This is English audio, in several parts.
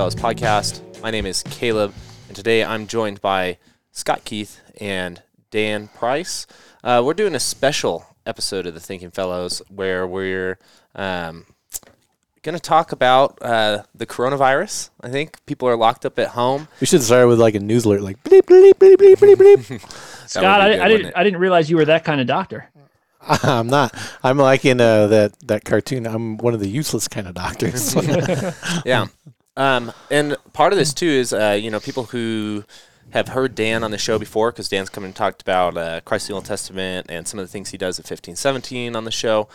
Fellows podcast. My name is Caleb, and today I'm joined by Scott Keith and Dan Price. We're doing a special episode of the Thinking Fellows where we're going to talk about the coronavirus. I think people are locked up at home. We should start with like a news alert, like bleep, bleep, bleep, bleep, bleep, bleep. Scott, I didn't realize you were that kind of doctor. I'm not. I'm like in that cartoon. I'm one of the useless kind of doctors. Yeah. And part of this, too, is, people who have heard Dan on the show before, because Dan's come and talked about Christ the Old Testament and some of the things he does at 1517 on the show.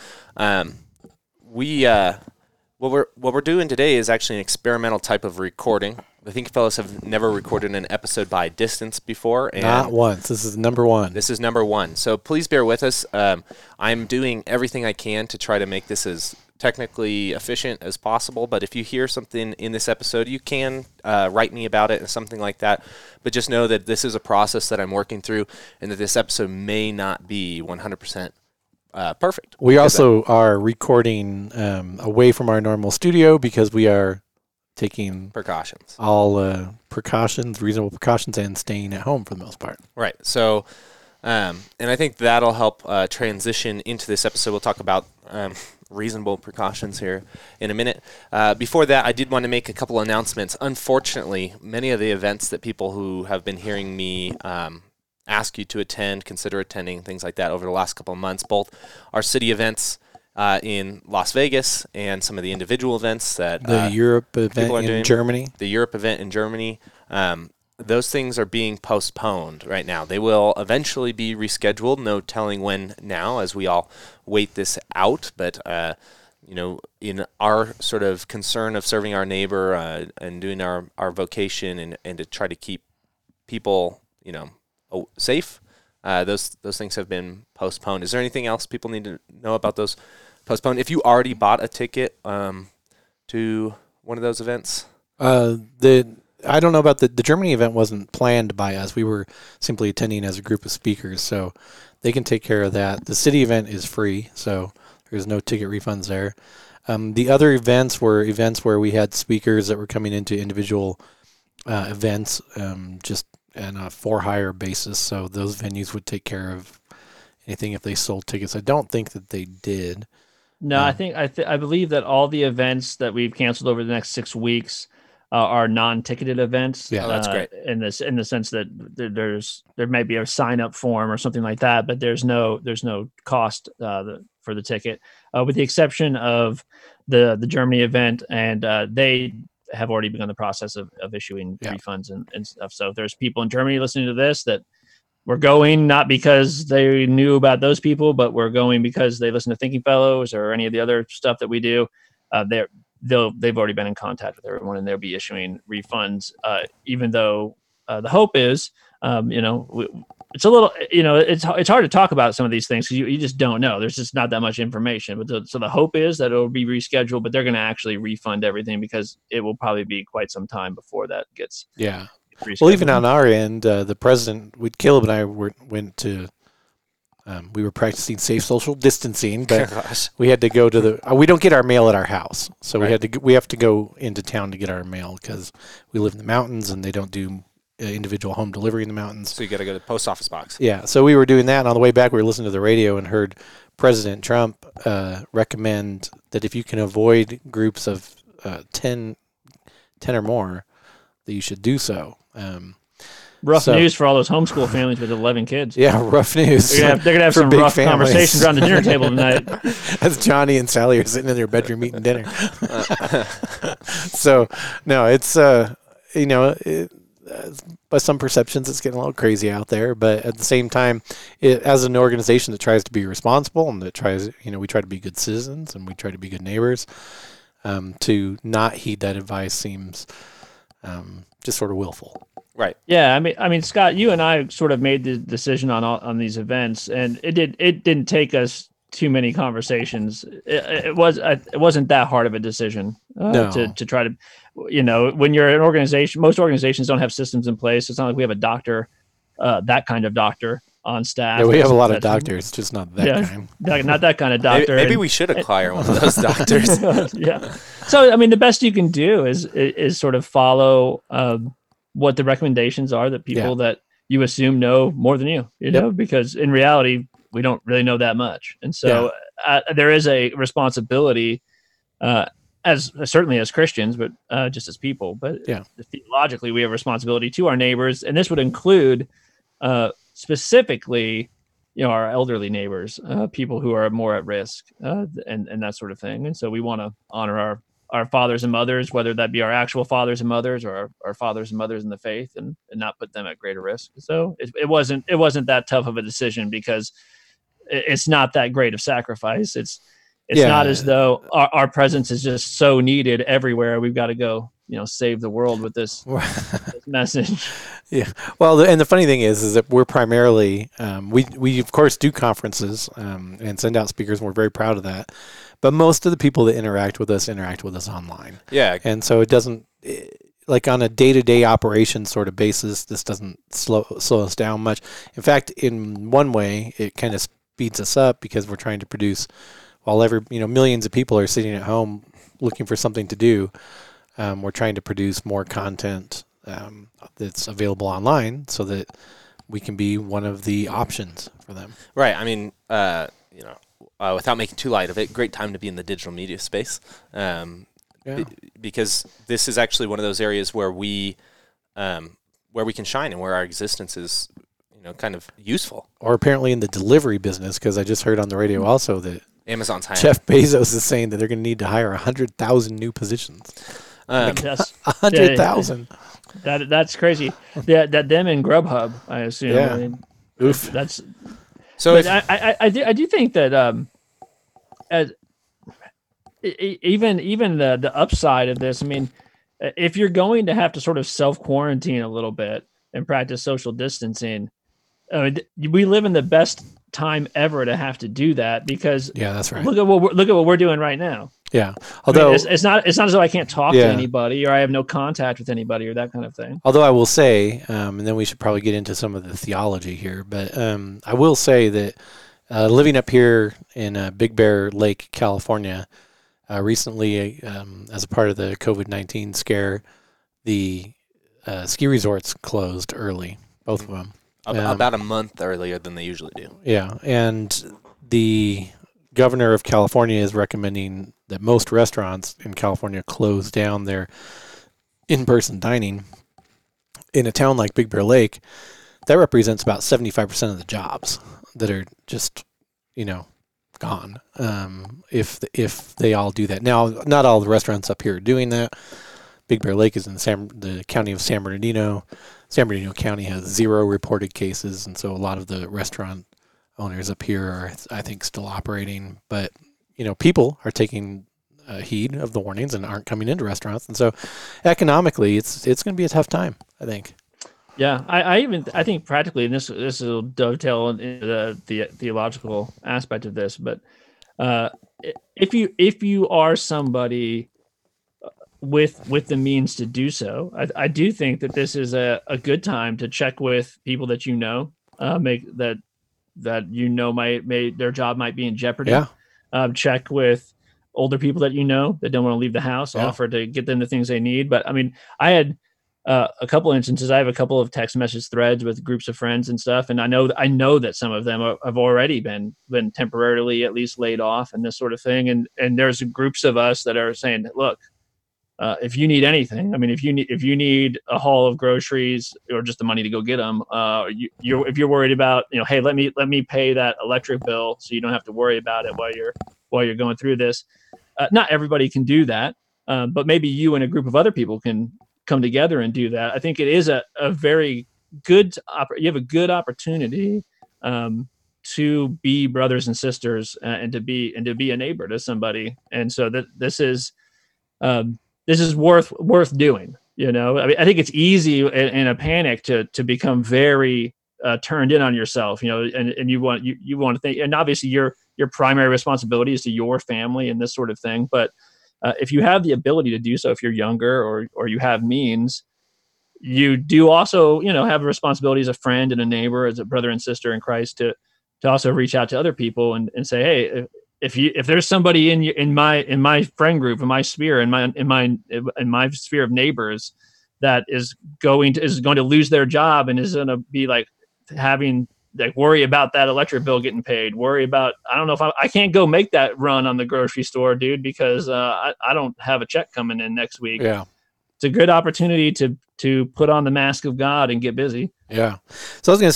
What we're doing today is actually an experimental type of recording. I think fellows have never recorded an episode by distance before. And not once. This is number one. This is number one. So please bear with us. I'm doing everything I can to try to make this as technically efficient as possible. But if you hear something in this episode, you can write me about it and something like that. But just know that this is a process that I'm working through and that this episode may not be 100% perfect. We also are recording away from our normal studio because we are taking precautions, all precautions, reasonable precautions, and staying at home for the most part. Right. So, and I think that'll help transition into this episode. We'll talk about reasonable precautions here in a minute. Before that, I did want to make a couple announcements. Unfortunately, many of the events that people who have been hearing me ask you to attend, consider attending, things like that over the last couple of months, both our city events in Las Vegas and some of the individual events that the Europe event in Germany. The Europe event in Germany. Those things are being postponed right now. They will eventually be rescheduled. No telling when now, as we all wait this out. But in our sort of concern of serving our neighbor and doing our vocation and to try to keep people, safe, those things have been postponed. Is there anything else people need to know about those postponed? If you already bought a ticket to one of those events, I don't know about the Germany event. Wasn't planned by us. We were simply attending as a group of speakers, so they can take care of that. The city event is free, so there's no ticket refunds there. The other events were events where we had speakers that were coming into individual events, just on a for-hire basis, so those venues would take care of anything if they sold tickets. I don't think that they did. No, I believe that all the events that we've canceled over the next 6 weeks are non-ticketed events. Yeah, that's great. In the sense that there may be a sign-up form or something like that, but there's no cost for the ticket, with the exception of the Germany event, and they have already begun the process of issuing refunds and stuff. So if there's people in Germany listening to this that we're going not because they knew about those people, but we're going because they listen to Thinking Fellows or any of the other stuff that we do, they've already been in contact with everyone and they'll be issuing refunds, even though the hope is, it's a little, it's hard to talk about some of these things because you just don't know. There's just not that much information. But so the hope is that it'll be rescheduled, but they're going to actually refund everything because it will probably be quite some time before that gets rescheduled. Well, even on our end, the president, Caleb and I went to. We were practicing safe social distancing, but we had to go to we don't get our mail at our house, so right. we have to go into town to get our mail because we live in the mountains and they don't do individual home delivery in the mountains. So you got to go to the post office box. Yeah, so we were doing that, and on the way back we were listening to the radio and heard President Trump recommend that if you can avoid groups of 10 or more, that you should do so. Rough news for all those homeschool families with 11 kids. Yeah, rough news. They're gonna have some rough conversations around the dinner table tonight. As Johnny and Sally are sitting in their bedroom eating dinner. So, no, it's by some perceptions, it's getting a little crazy out there. But at the same time, as an organization that tries to be responsible and that tries, we try to be good citizens and we try to be good neighbors. To not heed that advice seems just sort of willful. Right. Yeah. I mean, Scott, you and I sort of made the decision on these events, and it didn't take us too many conversations. It wasn't that hard of a decision to try to, when you're an organization, most organizations don't have systems in place. It's not like we have a doctor, that kind of doctor on staff. Yeah, we have a lot of that's- doctors, just not that kind. not that kind of doctor. Maybe And- we should acquire one of those doctors. yeah. So I mean, the best you can do is sort of follow what the recommendations are that people that you assume know more than you know, because in reality we don't really know that much, and so there is a responsibility, as certainly as Christians, but just as people, but theologically we have a responsibility to our neighbors, and this would include specifically, our elderly neighbors, people who are more at risk, and that sort of thing. And so we want to honor our fathers and mothers, whether that be our actual fathers and mothers or our fathers and mothers in the faith, and not put them at greater risk. So it wasn't that tough of a decision, because it's not that great of sacrifice. It's not as though our presence is just so needed everywhere. We've got to go, save the world with this message. Yeah. Well, and the funny thing is that we're primarily, we of course do conferences and send out speakers, and we're very proud of that. But most of the people that interact with us online. Yeah. And so it doesn't, like on a day-to-day operation sort of basis, this doesn't slow us down much. In fact, in one way, it kind of speeds us up, because we're trying to produce, while millions of people are sitting at home looking for something to do, we're trying to produce more content that's available online, so that we can be one of the options for them. Right. I mean, without making too light of it, great time to be in the digital media space, because this is actually one of those areas where we can shine, and where our existence is, kind of useful. Or apparently in the delivery business, because I just heard on the radio also that Amazon's hiring. Jeff Bezos is saying that they're going to need to hire 100,000 new positions. Yes. 100,000. That's crazy. That them and Grubhub, I assume. Yeah. I mean, Oof. That's So but I do think that as even the upside of this, I mean, if you're going to have to sort of self quarantine a little bit and practice social distancing, we live in the best time ever to have to do that, because that's right. Look at what we're doing right now. Yeah. Although it's not as though I can't talk to anybody, or I have no contact with anybody, or that kind of thing. Although I will say, and then we should probably get into some of the theology here, but I will say that living up here in Big Bear Lake, California, recently, as a part of the COVID-19 scare, the ski resorts closed early, both of them. About a month earlier than they usually do. Yeah, and the governor of California is recommending that most restaurants in California close down their in-person dining. In a town like Big Bear Lake, that represents about 75% of the jobs that are just, gone. If they all do that. Now, not all the restaurants up here are doing that. Big Bear Lake is in the county of San Bernardino. San Bernardino County has 0 reported cases, and so a lot of the restaurant owners up here are, I think, still operating. But, people are taking heed of the warnings and aren't coming into restaurants. And so economically, it's going to be a tough time, I think. Yeah, I think practically, and this will dovetail into the theological aspect of this, but if you are somebody with the means to do so, I do think that this is a good time to check with people that make that their job might be in jeopardy. Yeah. Check with older people that that don't want to leave the house. Offer to get them the things they need. But I mean, I had a couple instances. I have a couple of text message threads with groups of friends and stuff, and I know that some of them have already been temporarily at least laid off and this sort of thing. And there's groups of us that are saying, look, if you need anything, I mean, if you need a haul of groceries or just the money to go get them, if you're worried about, hey, let me pay that electric bill so you don't have to worry about it while you're going through this. Not everybody can do that, but maybe you and a group of other people can come together and do that. I think it is a very good. You have a good opportunity to be brothers and sisters and to be a neighbor to somebody, and so that this is worth doing. I mean, I think it's easy in a panic to become very turned in on yourself, and you want to think, and obviously your primary responsibility is to your family and this sort of thing. But if you have the ability to do so, if you're younger or you have means, you do also, have a responsibility as a friend and a neighbor, as a brother and sister in Christ, to also reach out to other people and say, hey, if there's somebody in my friend group, in my sphere, in my sphere of neighbors that is going to lose their job and is going to be like having like worry about that electric bill getting paid, worry about, I don't know if I can't go make that run on the grocery store, dude, because I don't have a check coming in next week. Yeah. It's a good opportunity to put on the mask of God and get busy. Yeah. So I was going to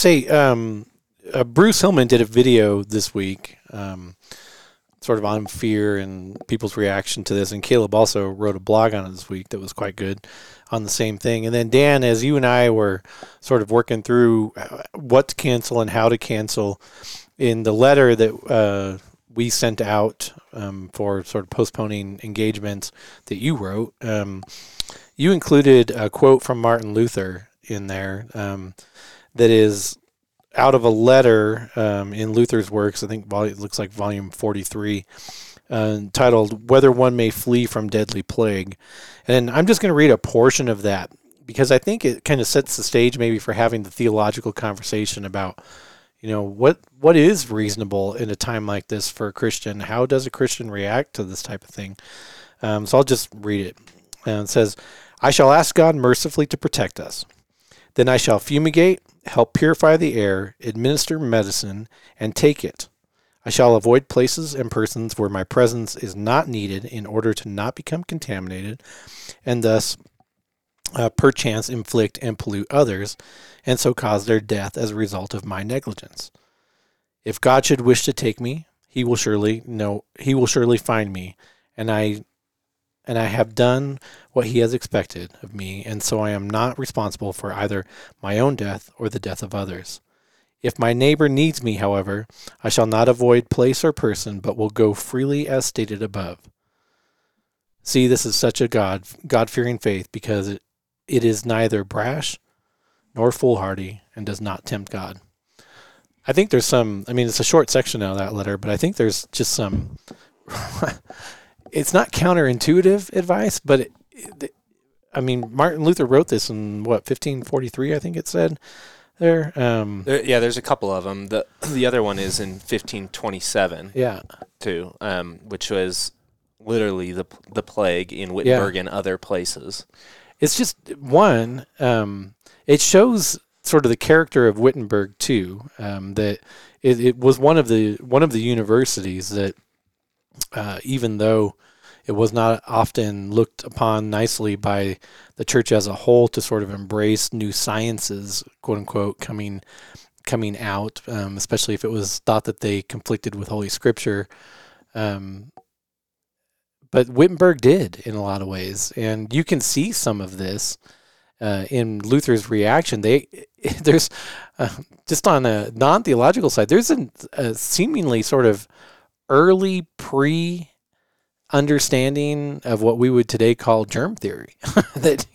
say, Bruce Hillman did a video this week, sort of on fear and people's reaction to this. And Caleb also wrote a blog on it this week that was quite good on the same thing. And then Dan, as you and I were sort of working through what to cancel and how to cancel, in the letter that we sent out for sort of postponing engagements that you wrote, you included a quote from Martin Luther in there that is out of a letter in Luther's works, I think it looks like volume 43, titled "Whether One May Flee from Deadly Plague." And I'm just going to read a portion of that because I think it kind of sets the stage maybe for having the theological conversation about, what is reasonable in a time like this for a Christian? How does a Christian react to this type of thing? So I'll just read it. And it says, "I shall ask God mercifully to protect us. Then I shall fumigate, help purify the air, administer medicine, and take it. I shall avoid places and persons where my presence is not needed in order to not become contaminated, and thus perchance inflict and pollute others, and so cause their death as a result of my negligence. If God should wish to take me, he will surely find me, and I have done what he has expected of me, and so I am not responsible for either my own death or the death of others. If my neighbor needs me, however, I shall not avoid place or person, but will go freely as stated above. See, this is such a God-fearing faith because it is neither brash nor foolhardy and does not tempt God." I think there's it's a short section out of that letter, but I think there's just some... It's not counterintuitive advice, but Martin Luther wrote this in 1543, I think it said there. There's a couple of them. The other one is in 1527. Yeah. Too, which was literally the plague in Wittenberg and other places. It's just one. It shows sort of the character of Wittenberg too. That it was one of the universities that. Even though it was not often looked upon nicely by the church as a whole to sort of embrace new sciences, quote unquote, coming out, especially if it was thought that they conflicted with Holy Scripture. But Wittenberg did in a lot of ways, and you can see some of this in Luther's reaction. There's just on a non-theological side, there's a seemingly sort of early pre-understanding of what we would today call germ theory. that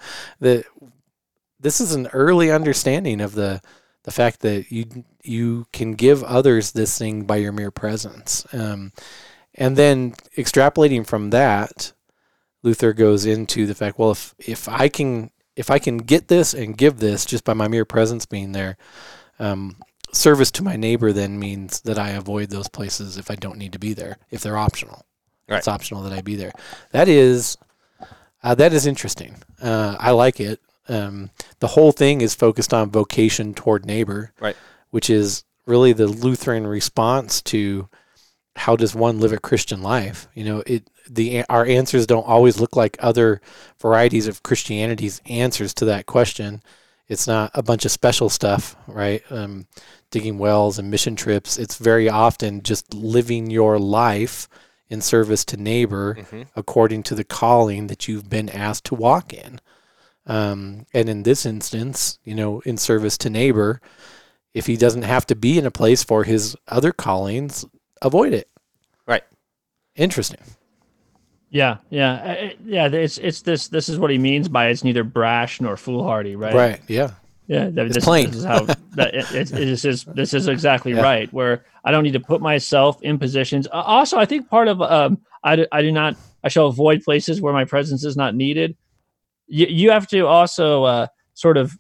this is an early understanding of the fact that you can give others this thing by your mere presence. And then extrapolating from that, Luther goes into the fact, well, if I can get this and give this just by my mere presence being there, service to my neighbor then means that I avoid those places if I don't need to be there, if they're optional. Right. It's optional that I be there. That is interesting. I like it. The whole thing is focused on vocation toward neighbor, right? Which is really the Lutheran response to how does one live a Christian life? Our answers don't always look like other varieties of Christianity's answers to that question. It's not a bunch of special stuff, right? Digging wells and mission trips. It's very often just living your life in service to neighbor according to the calling that you've been asked to walk in. And in this instance, in service to neighbor, if he doesn't have to be in a place for his other callings, avoid it. Right. Interesting. Yeah. This is what he means by it's neither brash nor foolhardy, right? Right. Yeah. Yeah. This is how this is exactly right. Where I don't need to put myself in positions. Also, I think part of I shall avoid places where my presence is not needed. You have to also sort of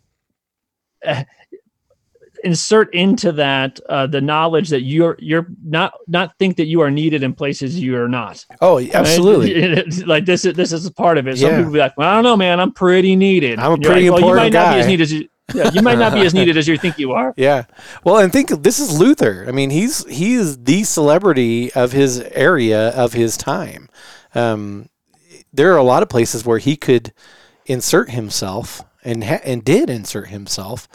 insert into that the knowledge that you're not think that you are needed in places you are not. Oh, absolutely. Right? Like this is a part of it. Some Yeah. people be like, well, I don't know, man, I'm pretty needed. I'm a And you're pretty like, well, you might important not be as guy. needed as you might not be as needed as you think you are. Yeah. Well, and think this is Luther. I mean, he is the celebrity of his area, of his time. There are a lot of places where he could insert himself and did insert himself.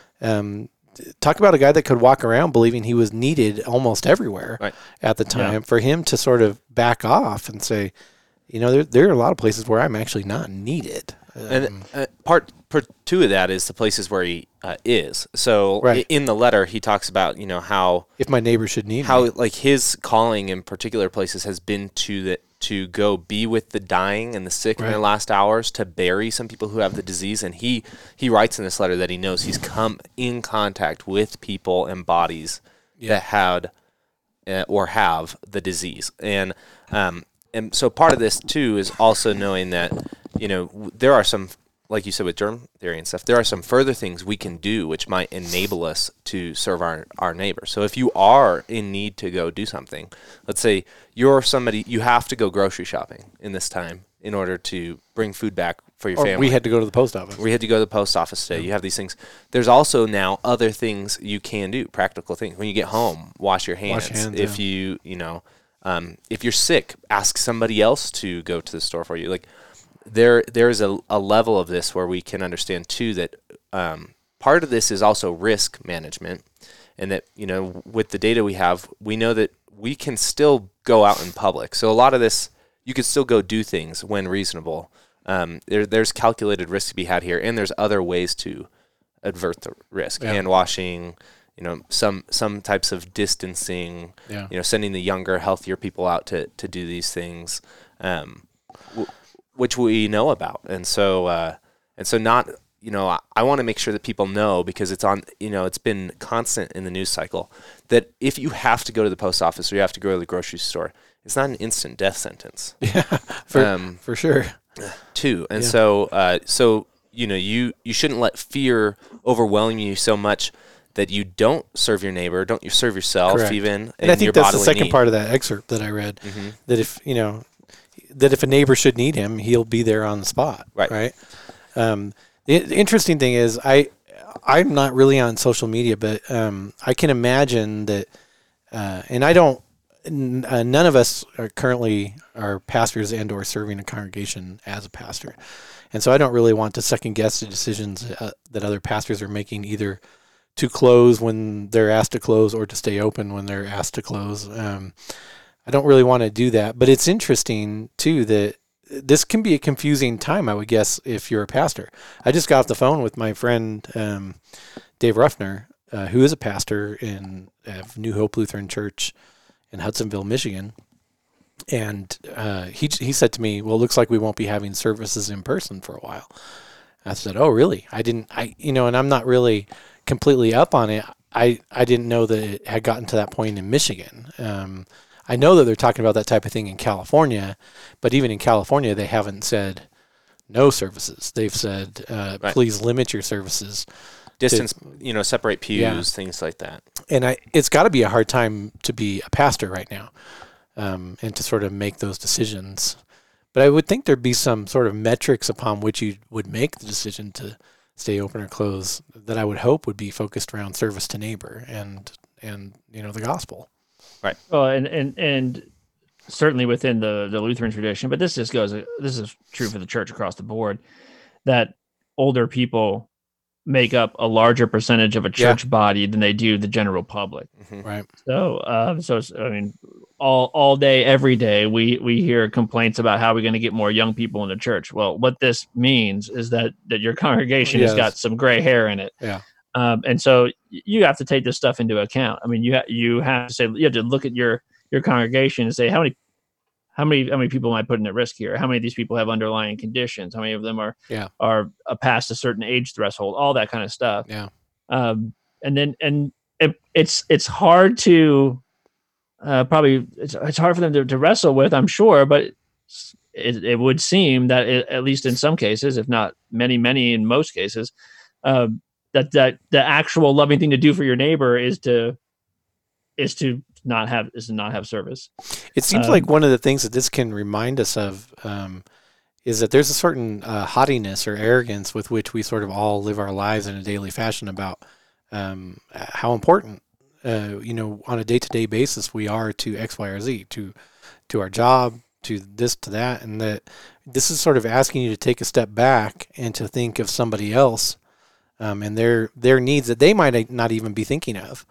Talk about a guy that could walk around believing he was needed almost everywhere Right. at the time. For him to sort of back off and say, there are a lot of places where I'm actually not needed. And part two of that is the places where he is. So Right. in the letter, he talks about how if my neighbor should need how me. like his calling in particular places has been to go be with the dying and the sick in their Right. last hours, to bury some people who have the disease. And he writes in this letter that he knows he's come in contact with people and bodies that had or have the disease. And so part of this too is also knowing that there are some, like you said with germ theory and stuff, there are some further things we can do which might enable us to serve our neighbor. So if you are in need to go do something, let's say you're somebody, you have to go grocery shopping in this time in order to bring food back for your Or family. we had to go to the post office. We had to go to the post office today. You have these things. There's also now other things you can do, practical things. When you get home, wash your hands. If if you're sick, ask somebody else to go to the store for you. Like there's a level of this where we can understand too that part of this is also risk management, and that with the data we have, we know that we can still go out in public. So a lot of this, you could still go do things when reasonable. There's calculated risk to be had here, and there's other ways to avert the risk. Hand washing, some types of distancing, sending the younger, healthier people out to do these things, which we know about. And so not, I want to make sure that people know, because it's on, it's been constant in the news cycle, that if you have to go to the post office or you have to go to the grocery store, it's not an instant death sentence. Yeah, for sure. Too. And so you shouldn't let fear overwhelm you so much that you don't serve your neighbor, don't you serve yourself. Correct. Even. And I think that's the second need. part of that excerpt that I read, that if a neighbor should need him, he'll be there on the spot. Right. The interesting thing is I'm not really on social media, but I can imagine that, and I don't, none of us are currently pastors and or serving a congregation as a pastor. And so I don't really want to second guess the decisions that other pastors are making, either to close when they're asked to close or to stay open when they're asked to close. I don't really want to do that, but it's interesting too that this can be a confusing time, I would guess, if you're a pastor. I just got off the phone with my friend Dave Ruffner, who is a pastor in New Hope Lutheran Church in Hudsonville, Michigan. And he said to me, well, it looks like we won't be having services in person for a while. I said, oh, really? And I'm not really completely up on it. I didn't know that it had gotten to that point in Michigan. I know that they're talking about that type of thing in California, but even in California, they haven't said no services. They've said, please limit your services. Distance, separate pews, things like that. And it's got to be a hard time to be a pastor right now, and to sort of make those decisions. But I would think there'd be some sort of metrics upon which you would make the decision to stay open or close that I would hope would be focused around service to neighbor and the gospel. Right. Well, and certainly within the Lutheran tradition, but this is true for the church across the board, that older people make up a larger percentage of a church body than they do the general public. Right. So, all day, every day, we hear complaints about how we're going to get more young people in the church. Well, what this means is that your congregation has got some gray hair in it. Yeah. And so you have to take this stuff into account. I mean, you have to say, you have to look at your congregation and say, how many people am I putting at risk here? How many of these people have underlying conditions? How many of them are past a certain age threshold? All that kind of stuff. Yeah. And it's hard to it's hard for them to wrestle with, I'm sure, but it would seem that at least in some cases, if not many in most cases, that the actual loving thing to do for your neighbor is to not have service. It seems like one of the things that this can remind us of is that there's a certain haughtiness or arrogance with which we sort of all live our lives in a daily fashion about how important, on a day-to-day basis we are to X, Y, or Z, to our job, to this, to that, and that this is sort of asking you to take a step back and to think of somebody else and their needs that they might not even be thinking of.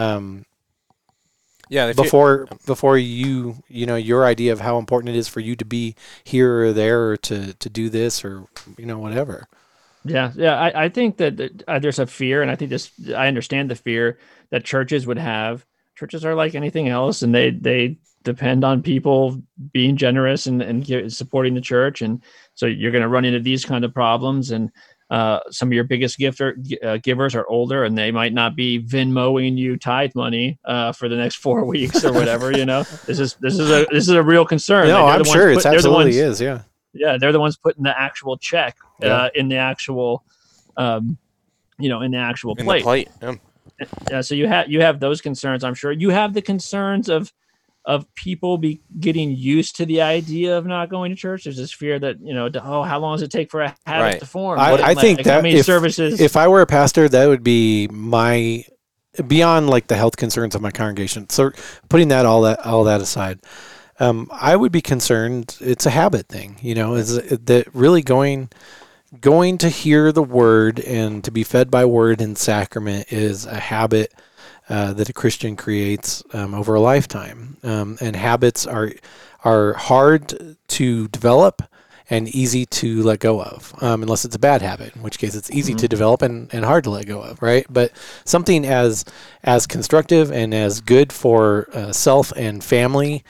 Before your idea of how important it is for you to be here or there or to do this or whatever. Yeah. I think that there's a fear, and I think I understand the fear that churches would have. Churches are like anything else, and they depend on people being generous and supporting the church, and so you're going to run into these kind of problems. And some of your biggest givers are older, and they might not be Venmoing you tithe money for the next 4 weeks or whatever. This is a real concern. No, I'm sure it absolutely is. Yeah. Yeah, they're the ones putting the actual check in the actual, in the actual plate. In the plate. Yeah. So you have those concerns. I'm sure you have the concerns of people getting used to the idea of not going to church. There's this fear that how long does it take for a habit to form? I think that if I were a pastor, that would be my beyond like the health concerns of my congregation. So putting all that aside. I would be concerned. It's a habit thing, is that really going to hear the word and to be fed by word and sacrament is a habit that a Christian creates over a lifetime. And habits are hard to develop and easy to let go of, unless it's a bad habit, in which case it's easy to develop and hard to let go of, right? But something as constructive and as good for self and family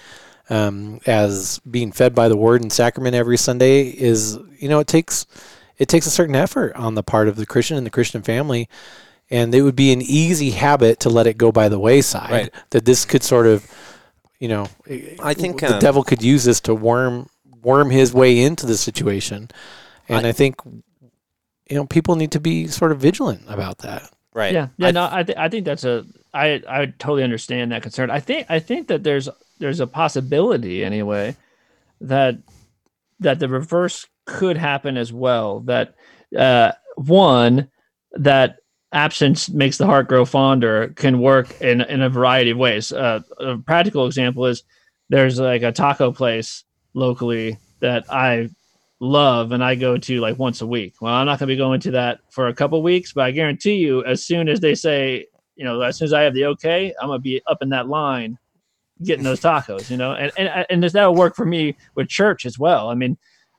as being fed by the word and sacrament every Sunday is, it takes a certain effort on the part of the Christian and the Christian family, and it would be an easy habit to let it go by the wayside. Right. That this could sort of, I think the devil could use this to worm his way into the situation, and I think people need to be sort of vigilant about that. Right. Yeah. I think that's I totally understand that concern. I think that there's a possibility anyway that the reverse could happen as well. That one, that absence makes the heart grow fonder can work in a variety of ways. A practical example is there's like a taco place locally that I love and I go to like once a week. Well, I'm not going to be going to that for a couple weeks, but I guarantee you, as soon as they say, as soon as I have the okay, I'm going to be up in that line getting those tacos, and that'll work for me with church as well. I mean,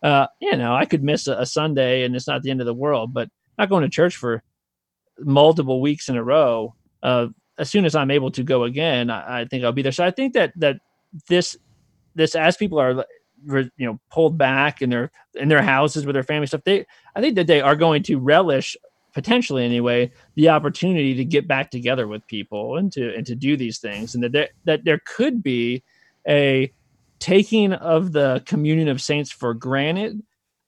I could miss a Sunday and it's not the end of the world, but not going to church for multiple weeks in a row. As soon as I'm able to go again, I think I'll be there. So I think that this as people are, pulled back in their houses with their family stuff, I think that they are going to relish, potentially anyway, the opportunity to get back together with people and to do these things, and that there could be a taking of the communion of saints for granted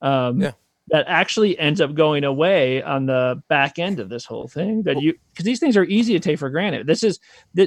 that actually ends up going away on the back end of this whole thing. Because these things are easy to take for granted. This is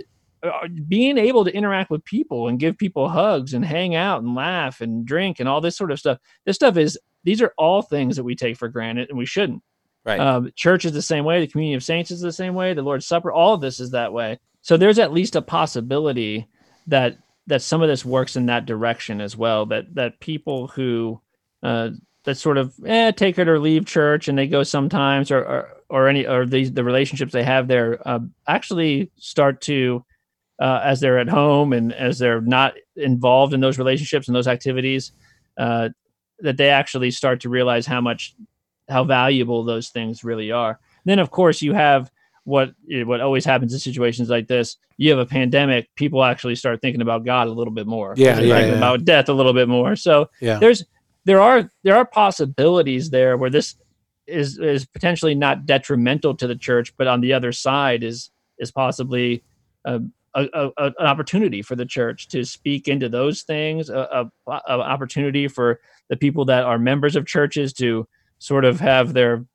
being able to interact with people and give people hugs and hang out and laugh and drink and all this sort of stuff. These are all things that we take for granted, and we shouldn't. Right. Church is the same way. The communion of saints is the same way. The Lord's Supper, all of this is that way. So there's at least a possibility that some of this works in that direction as well. That people who that sort of take it or leave church and they go sometimes, or the relationships they have there actually start to as they're at home and as they're not involved in those relationships and those activities, that they actually start to realize how valuable those things really are. And then, of course, you have what always happens in situations like this. You have a pandemic. People actually start thinking about God a little bit more. About death a little bit more. So there are possibilities there where this is potentially not detrimental to the church, but on the other side is possibly an opportunity for the church to speak into those things, an opportunity for the people that are members of churches to sort of have their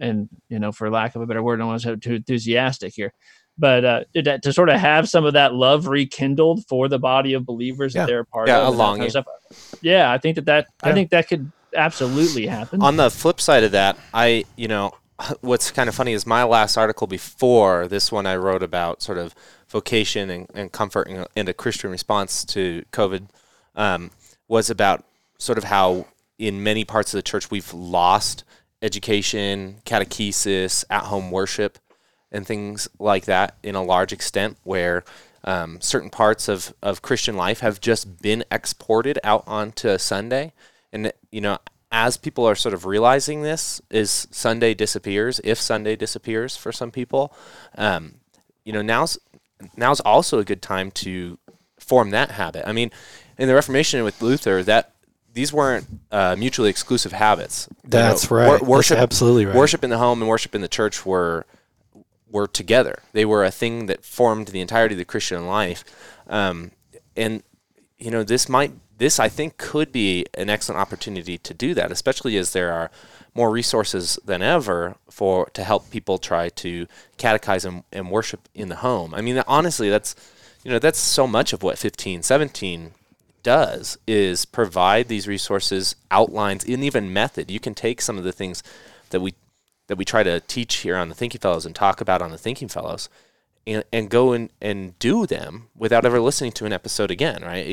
and for lack of a better word, I don't want to sound too enthusiastic here, but to sort of have some of that love rekindled for the body of believers that they're a part of. Along it. Yeah, I think I think that could absolutely happen. On the flip side of that, what's kind of funny is my last article before this one I wrote about sort of vocation and comfort and a Christian response to COVID was about sort of how in many parts of the church we've lost education, catechesis, at-home worship, and things like that in a large extent, where certain parts of Christian life have just been exported out onto Sunday. And, as people are sort of realizing this, if Sunday disappears for some people, now's also a good time to form that habit. I mean, in the Reformation with Luther, that these weren't mutually exclusive habits. That's right. Worship, That's absolutely right. Worship in the home and worship in the church were together. They were a thing that formed the entirety of the Christian life. This I think could be an excellent opportunity to do that, especially as there are more resources than ever to help people try to catechize and worship in the home. I mean, honestly, that's so much of what 1517 does, is provide these resources, outlines, and even method. You can take some of the things that we try to teach here on the Thinking Fellows and talk about on the Thinking Fellows, and go and do them without ever listening to an episode again, right?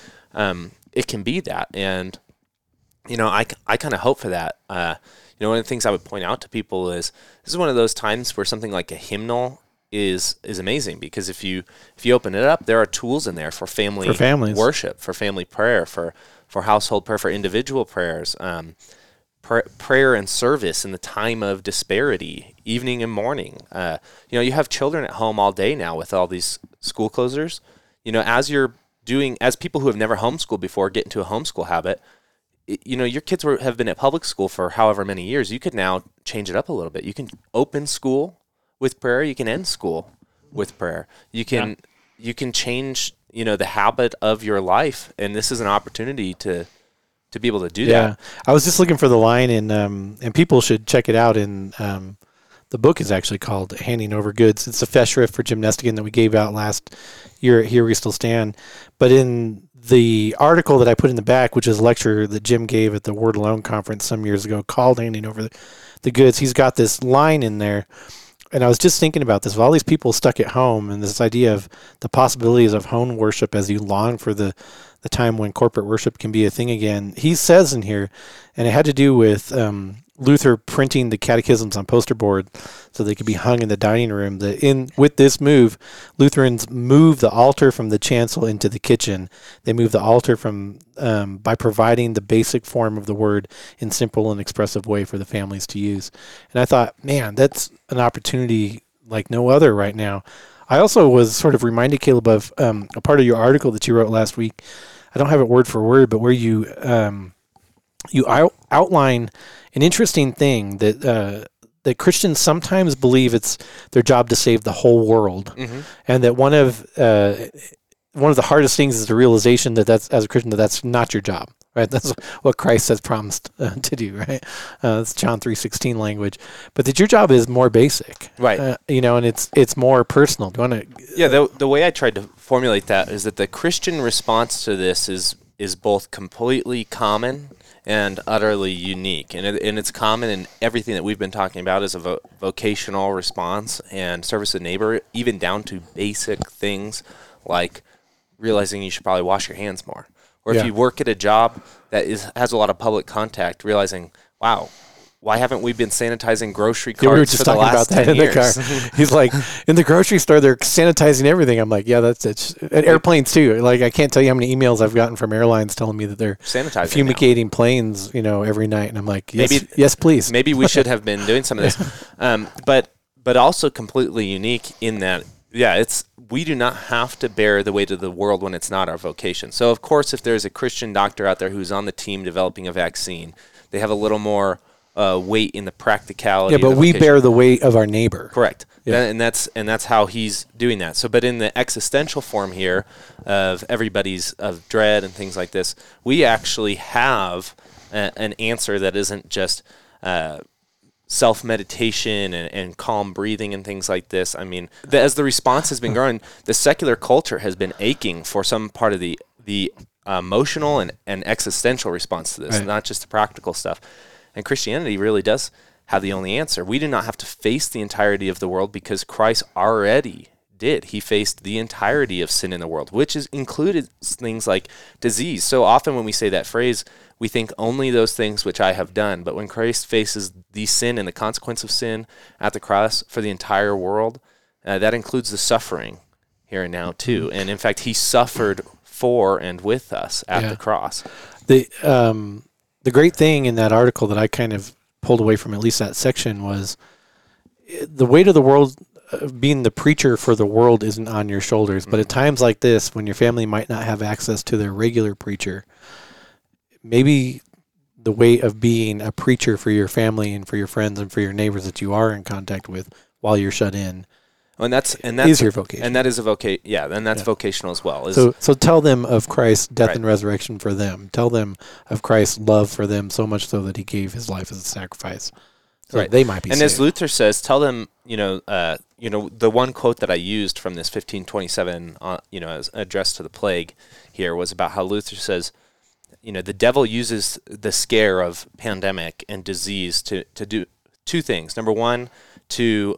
It can be that, and I kind of hope for that. One of the things I would point out to people is this is one of those times where something like a hymnal is amazing, because if you open it up, there are tools in there for families worship, for family prayer, for household prayer, for individual prayers, prayer and service in the time of disparity, evening and morning. You have children at home all day now with all these school closures. As people who have never homeschooled before get into a homeschool habit, your kids have been at public school for however many years. You could now change it up a little bit. You can open school with prayer. You can end school with prayer. You can change, the habit of your life. And this is an opportunity to be able to do that. Yeah. I was just looking for the line and people should check it out in, the book is actually called Handing Over Goods. It's a Festschrift for Gymnasium that we gave out last year at Here We Still Stand. But in the article that I put in the back, which is a lecture that Jim gave at the Word Alone conference some years ago called Handing Over the Goods, he's got this line in there. And I was just thinking about this. With all these people stuck at home and this idea of the possibilities of home worship as you long for the time when corporate worship can be a thing again, he says in here, and it had to do with Luther printing the catechisms on poster board so they could be hung in the dining room. With this move, Lutherans moved the altar from the chancel into the kitchen. They moved the altar by providing the basic form of the word in simple and expressive way for the families to use. And I thought, man, that's an opportunity like no other right now. I also was sort of reminded, Caleb, of a part of your article that you wrote last week. I don't have it word for word, but where you outline an interesting thing that Christians sometimes believe it's their job to save the whole world, and that one of the hardest things is the realization that's as a Christian that's not your job. Right, that's what Christ has promised to do. Right, it's John 3:16 language, but that your job is more basic. Right, and it's more personal. Do you want to? Yeah, the way I tried to formulate that is that the Christian response to this is both completely common and utterly unique, and it's common in everything that we've been talking about as a vocational response and service to neighbor, even down to basic things like realizing you should probably wash your hands more. Or if you work at a job that has a lot of public contact, realizing, wow, why haven't we been sanitizing grocery carts we were just for the talking last about that 10 in years? The car. He's like, in the grocery store, they're sanitizing everything. I'm like, yeah, that's it. And airplanes too. Like, I can't tell you how many emails I've gotten from airlines telling me that they're sanitizing fumigating planes, every night. And I'm like, yes, please. Maybe we should have been doing some of this. But also completely unique in that, we do not have to bear the weight of the world when it's not our vocation. So, of course, if there's a Christian doctor out there who's on the team developing a vaccine, they have a little more weight in the practicality. Yeah, but we bear the weight of our neighbor. Correct. Yeah. And that's how he's doing that. So, but in the existential form here of everybody's of dread and things like this, we actually have an answer that isn't just self-meditation and calm breathing and things like this. I mean, as the response has been growing, the secular culture has been aching for some part of the emotional and existential response to this, right. not just the practical stuff. And Christianity really does have the only answer. We do not have to face the entirety of the world because Christ already did. He faced the entirety of sin in the world, which is included things like disease. So often when we say that phrase, we think only those things which I have done. But when Christ faces the sin and the consequence of sin at the cross for the entire world, that includes the suffering here and now too. And in fact, he suffered for and with us at the cross. The great thing in that article that I kind of pulled away from at least that section was the weight of the world, being the preacher for the world, isn't on your shoulders. But at times like this, when your family might not have access to their regular preacher, maybe the weight of being a preacher for your family and for your friends and for your neighbors that you are in contact with while you're shut in, and that's is your vocation. And that is a vocation. Yeah, and that's vocational as well. So tell them of Christ's death and resurrection for them. Tell them of Christ's love for them, so much so that he gave his life as a sacrifice. So they might be saved. As Luther says, tell them, the one quote that I used from this 1527, as addressed to the plague here, was about how Luther says, the devil uses the scare of pandemic and disease to do two things. Number one, to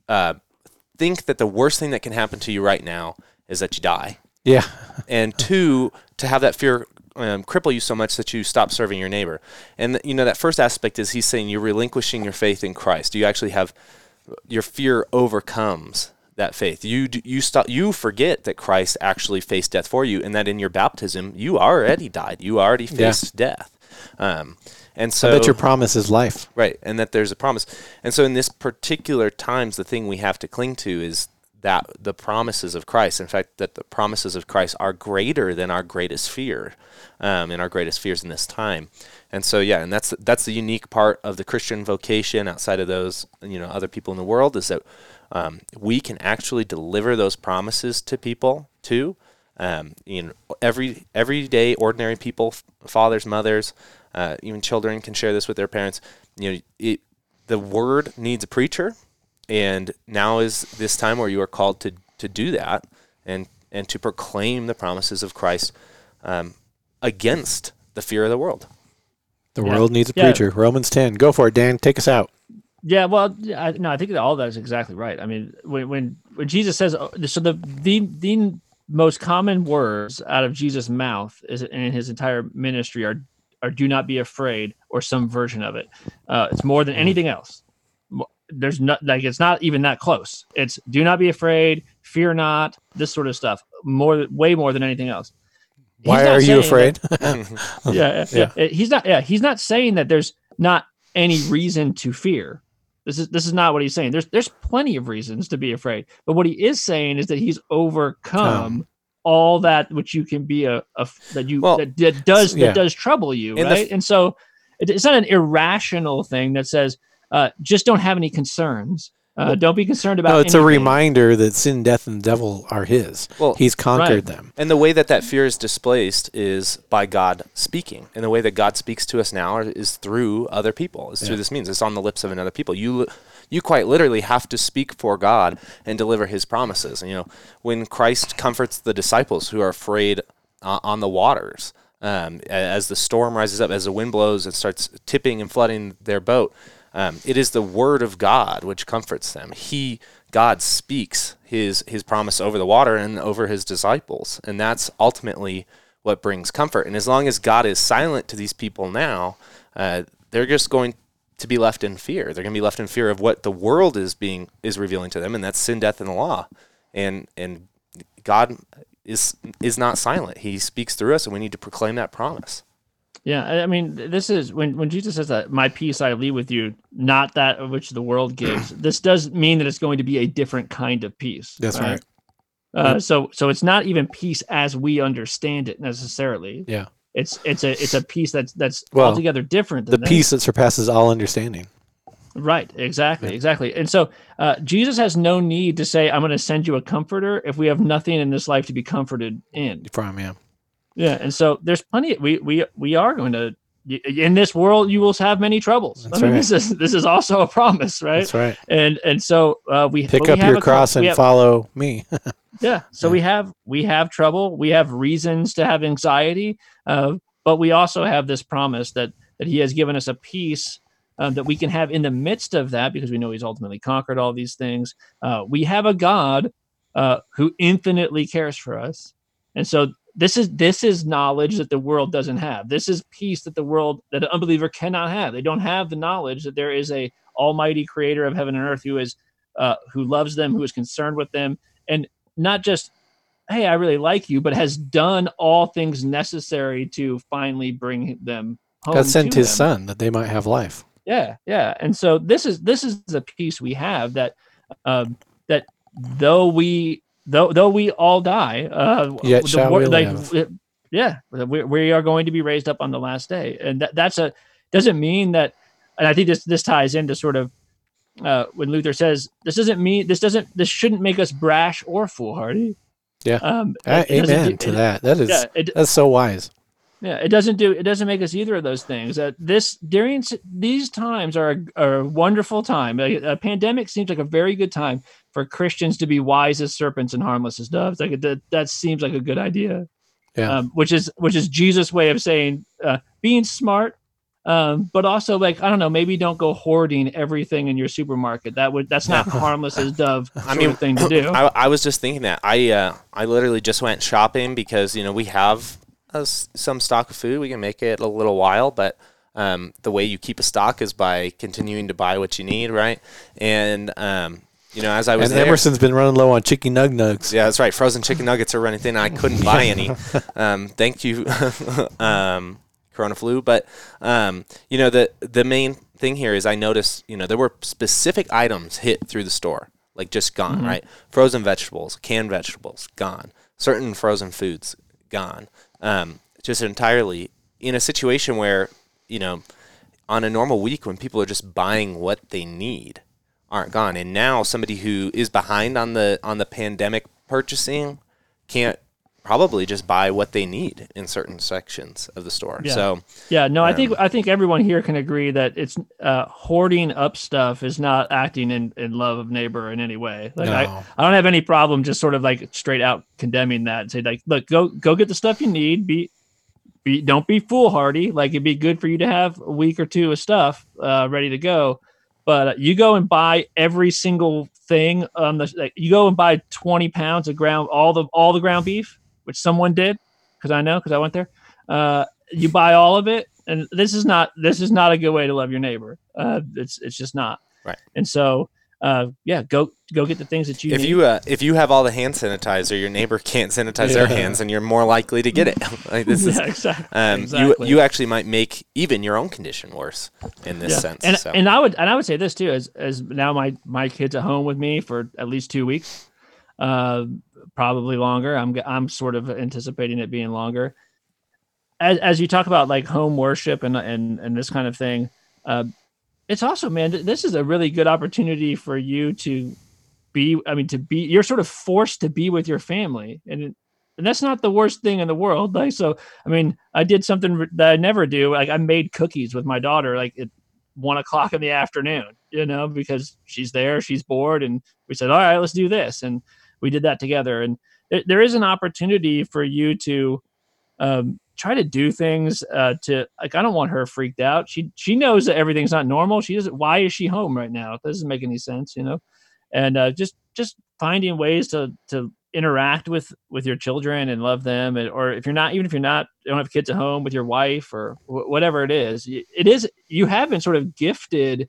think that the worst thing that can happen to you right now is that you die. Yeah. And two, to have that fear cripple you so much that you stop serving your neighbor. And that first aspect is he's saying you're relinquishing your faith in Christ. You actually have your fear overcomes that faith. You forget that Christ actually faced death for you, and that in your baptism you already died. You already faced death. And so that your promise is life. Right, and that there's a promise. And so in this particular times, the thing we have to cling to is that the promises of Christ. In fact, that the promises of Christ are greater than our greatest fear, and our greatest fears in this time. And so, and that's the unique part of the Christian vocation outside of those, other people in the world, is that we can actually deliver those promises to people too. Everyday ordinary people, fathers, mothers, even children can share this with their parents. The word needs a preacher, and now is this time where you are called to do that and to proclaim the promises of Christ against the fear of the world. The world needs a preacher. Romans 10. Go for it, Dan. Take us out. Yeah, well, I think that all that is exactly right. I mean, when Jesus says, so the most common words out of Jesus' mouth is in his entire ministry are "do not be afraid" or some version of it. It's more than anything else. There's not it's not even that close. It's "do not be afraid," "fear not," this sort of stuff. Way more than anything else. Why are you afraid? He's not saying that there's not any reason to fear. This is not what he's saying. There's plenty of reasons to be afraid, but what he is saying is that he's overcome all that which you can be that does trouble you, right? And so it's not an irrational thing that says just don't have any concerns. Don't be concerned about. No, it's anything. A reminder that sin, death, and the devil are his. Well, he's conquered them. And the way that fear is displaced is by God speaking. And the way that God speaks to us now is through other people. It's through this means. It's on the lips of another people. You quite literally have to speak for God and deliver his promises. And, when Christ comforts the disciples who are afraid on the waters, as the storm rises up, as the wind blows and starts tipping and flooding their boat, it is the word of God which comforts them. God speaks his promise over the water and over his disciples, and that's ultimately what brings comfort. And as long as God is silent to these people now, they're just going to be left in fear. They're going to be left in fear of what the world is revealing to them, and that's sin, death, and the law. And God is not silent. He speaks through us, and we need to proclaim that promise. Yeah, I mean, this is when Jesus says that, "My peace I leave with you, not that which the world gives." This does mean that it's going to be a different kind of peace. That's right. So it's not even peace as we understand it necessarily. Yeah, it's a peace that's altogether different than the peace that surpasses all understanding. Right. Exactly. And so Jesus has no need to say, "I'm going to send you a comforter," if we have nothing in this life to be comforted in. From him. Yeah, and so there's plenty. We are going to in this world you will have many troubles. That's right. This is also a promise, right? That's right. And so we pick up your cross and follow me. Yeah. So we have trouble. We have reasons to have anxiety, but we also have this promise that He has given us a peace that we can have in the midst of that, because we know He's ultimately conquered all these things. We have a God who infinitely cares for us, and so this is knowledge that the world doesn't have. This is peace that an unbeliever cannot have. They don't have the knowledge that there is a almighty creator of heaven and earth who loves them, who is concerned with them, and not just, hey, I really like you, but has done all things necessary to finally bring them home. God sent His Son that they might have life. Yeah. And so this is the peace we have, that that though we all die, yet shall we live. We are going to be raised up on the last day, and doesn't mean that. And I think this ties into sort of when Luther says this shouldn't make us brash or foolhardy. Yeah. Amen to that. That is that's so wise. Yeah, it doesn't make us either of those things. During these times are a wonderful time. A pandemic seems like a very good time for Christians to be wise as serpents and harmless as doves. Like that seems like a good idea. Yeah. Which is Jesus' way of saying being smart, but also, like, I don't know, maybe don't go hoarding everything in your supermarket. That's not harmless as dove of thing to do. I was just thinking that I literally just went shopping because we have some stock of food. We can make it a little while, but the way you keep a stock is by continuing to buy what you need, right? And as I was and Emerson's been running low on chicken nuggets. Yeah, that's right. Frozen chicken nuggets are running thin. I couldn't buy any. Thank you, Corona flu. But the main thing here is I noticed there were specific items hit through the store, like just gone, mm-hmm. right? Frozen vegetables, canned vegetables, gone. Certain frozen foods, gone. Just entirely in a situation where, on a normal week when people are just buying what they need, aren't gone. And now somebody who is behind on the pandemic purchasing can't probably just buy what they need in certain sections of the store. Yeah. So I think everyone here can agree that it's hoarding up stuff is not acting in love of neighbor in any way. Like, no. I don't have any problem just sort of like straight out condemning that and say, like, look, go get the stuff you need. Don't be foolhardy. Like, it'd be good for you to have a week or two of stuff ready to go. But you go and buy every single thing. You go and buy 20 pounds of all the ground beef, which someone did, because I went there. You buy all of it, and this is not a good way to love your neighbor. It's just not. Right. And so, go get the things that you need. If you have all the hand sanitizer, your neighbor can't sanitize their hands, and you're more likely to get it. Like, this is exactly. You actually might make even your own condition worse in this sense. And I would say this too, as now my kid's at home with me for at least 2 weeks. Probably longer. I'm sort of anticipating it being longer. As you talk about like home worship and this kind of thing, it's also, man, this is a really good opportunity for you to be. You're sort of forced to be with your family, and that's not the worst thing in the world. Like, so, I did something that I never do. Like, I made cookies with my daughter, like at 1:00 in the afternoon, because she's there, she's bored, and we said, all right, let's do this, and we did that together. And there is an opportunity for you to try to do things I don't want her freaked out. She knows that everything's not normal. She doesn't. Why is she home right now? It doesn't make any sense, And just finding ways to interact with your children and love them, or if you're not, you don't have kids at home, with your wife or whatever it is. You have been sort of gifted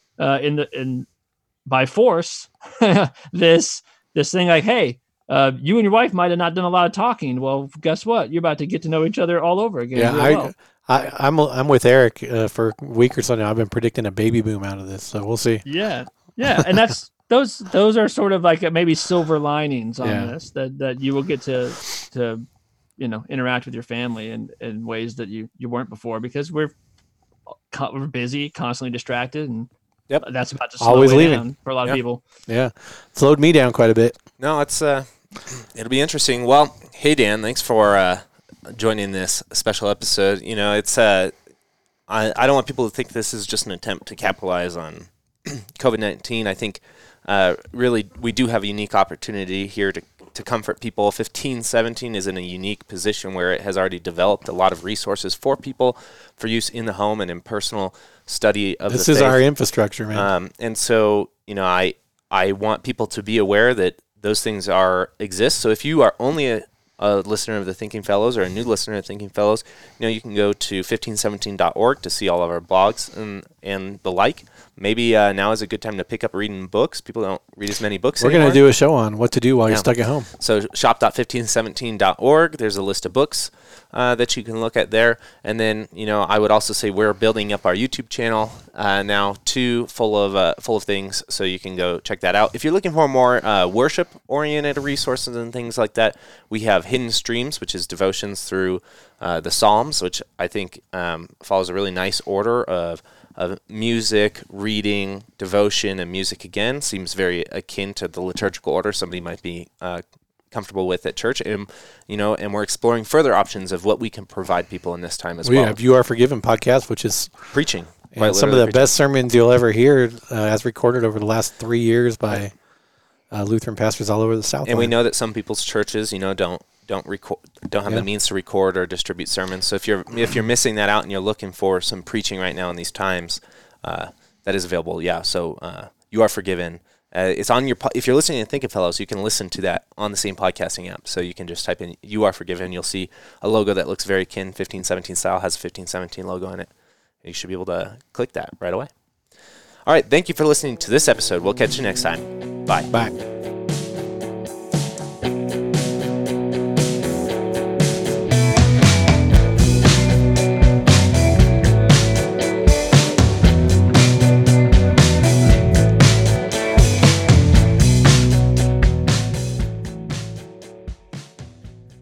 by force this thing, like, hey, you and your wife might have not done a lot of talking. Well, guess what? You're about to get to know each other all over again. Yeah, I'm with Eric for a week or so now. I've been predicting a baby boom out of this, so we'll see. Yeah, and that's those are sort of like maybe silver linings on this that you will get to interact with your family in ways that you weren't before, because we're busy, constantly distracted, and yep, that's about to slow always leaving down for a lot of people. Yeah, slowed me down quite a bit. No, it's it'll be interesting. Well, hey Dan, thanks for joining this special episode. It's I don't want people to think this is just an attempt to capitalize on COVID-19. I think really we do have a unique opportunity here to comfort people. 1517 is in a unique position where it has already developed a lot of resources for people for use in the home and in personal study of this the is faith. our infrastructure, man. And so, I want people to be aware that those things exist. So if you are only a listener of the Thinking Fellows or a new listener of Thinking Fellows, you can go to 1517.org to see all of our blogs and the like. Maybe now is a good time to pick up reading books. People don't read as many books anymore. We're going to do a show on what to do while you're stuck at home. So shop.1517.org. There's a list of books that you can look at there. And then, I would also say we're building up our YouTube channel now too, full of things. So you can go check that out. If you're looking for more worship-oriented resources and things like that, we have Hidden Streams, which is devotions through the Psalms, which I think follows a really nice order of music, reading, devotion, and music again. Seems very akin to the liturgical order somebody might be comfortable with at church. And, and we're exploring further options of what we can provide people in this time as well. We have You Are Forgiven podcast, which is preaching. And some of the best sermons you'll ever hear as recorded over the last 3 years by Lutheran pastors all over the South. And we know that some people's churches, don't have the means to record or distribute sermons. So if you're missing that out and you're looking for some preaching right now in these times, that is available. Yeah. So You Are Forgiven. It's on if you're listening to Thinking Fellows, you can listen to that on the same podcasting app. So you can just type in You Are Forgiven. You'll see a logo that looks very akin 1517 style, has a 1517 logo on it. You should be able to click that right away. All right. Thank you for listening to this episode. We'll catch you next time. Bye. Bye.